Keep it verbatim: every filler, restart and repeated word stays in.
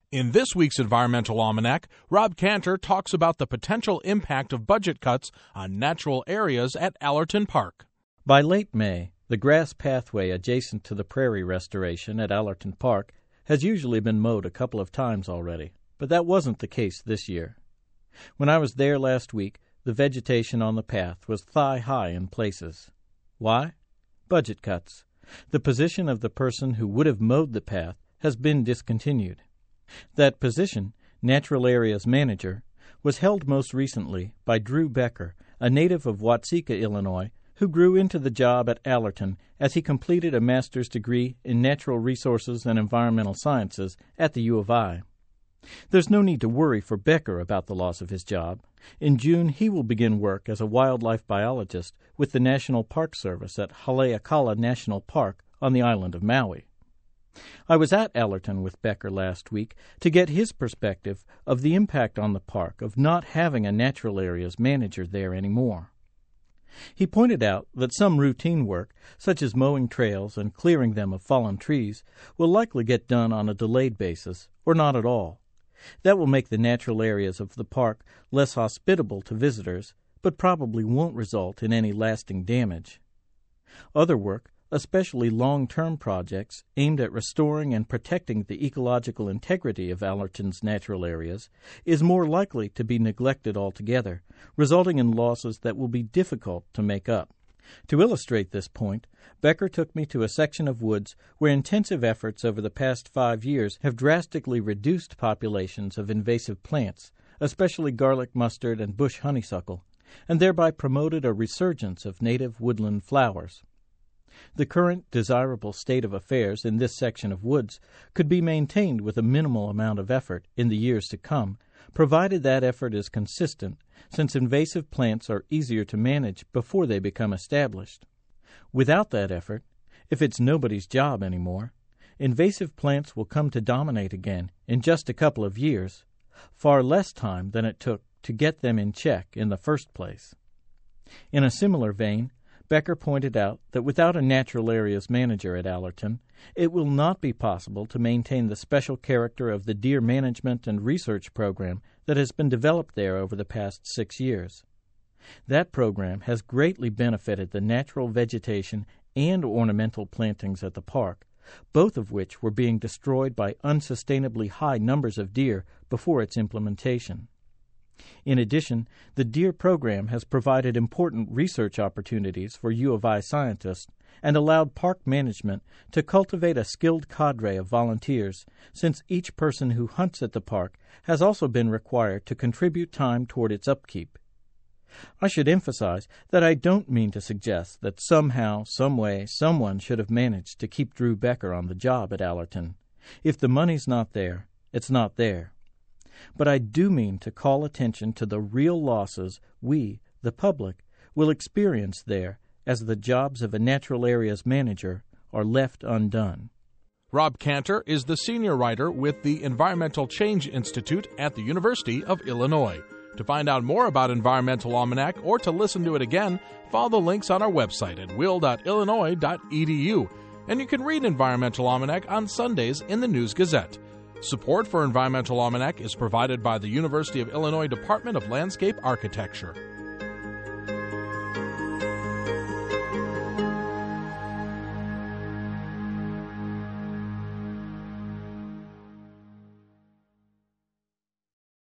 In this week's Environmental Almanac, Rob Cantor talks about the potential impact of budget cuts on natural areas at Allerton Park. By late May, the grass pathway adjacent to the prairie restoration at Allerton Park has usually been mowed a couple of times already, but that wasn't the case this year. When I was there last week, the vegetation on the path was thigh-high in places. Why? Budget cuts. The position of the person who would have mowed the path has been discontinued. That position, Natural Areas Manager, was held most recently by Drew Becker, a native of Watseka, Illinois, who grew into the job at Allerton as he completed a master's degree in Natural Resources and Environmental Sciences at the U of I. There's no need to worry for Becker about the loss of his job. In June, he will begin work as a wildlife biologist with the National Park Service at Haleakala National Park on the island of Maui. I was at Allerton with Becker last week to get his perspective of the impact on the park of not having a natural areas manager there anymore. He pointed out that some routine work, such as mowing trails and clearing them of fallen trees, will likely get done on a delayed basis, or not at all. That will make the natural areas of the park less hospitable to visitors, but probably won't result in any lasting damage. Other work, especially long-term projects aimed at restoring and protecting the ecological integrity of Allerton's natural areas, is more likely to be neglected altogether, resulting in losses that will be difficult to make up. To illustrate this point, Becker took me to a section of woods where intensive efforts over the past five years have drastically reduced populations of invasive plants, especially garlic mustard and bush honeysuckle, and thereby promoted a resurgence of native woodland flowers. The current desirable state of affairs in this section of woods could be maintained with a minimal amount of effort in the years to come, provided that effort is consistent, since invasive plants are easier to manage before they become established. Without that effort, if it's nobody's job anymore, invasive plants will come to dominate again in just a couple of years, far less time than it took to get them in check in the first place. In a similar vein, Becker pointed out that without a natural areas manager at Allerton, it will not be possible to maintain the special character of the deer management and research program that has been developed there over the past six years. That program has greatly benefited the natural vegetation and ornamental plantings at the park, both of which were being destroyed by unsustainably high numbers of deer before its implementation. In addition, the deer program has provided important research opportunities for U of I scientists and allowed park management to cultivate a skilled cadre of volunteers, since each person who hunts at the park has also been required to contribute time toward its upkeep. I should emphasize that I don't mean to suggest that somehow, someway, someone should have managed to keep Drew Becker on the job at Allerton. If the money's not there, it's not there. But I do mean to call attention to the real losses we, the public, will experience there as the jobs of a natural areas manager are left undone. Rob Cantor is the senior writer with the Environmental Change Institute at the University of Illinois. To find out more about Environmental Almanac or to listen to it again, follow the links on our website at will dot illinois dot e d u. And you can read Environmental Almanac on Sundays in the News Gazette. Support for Environmental Almanac is provided by the University of Illinois Department of Landscape Architecture.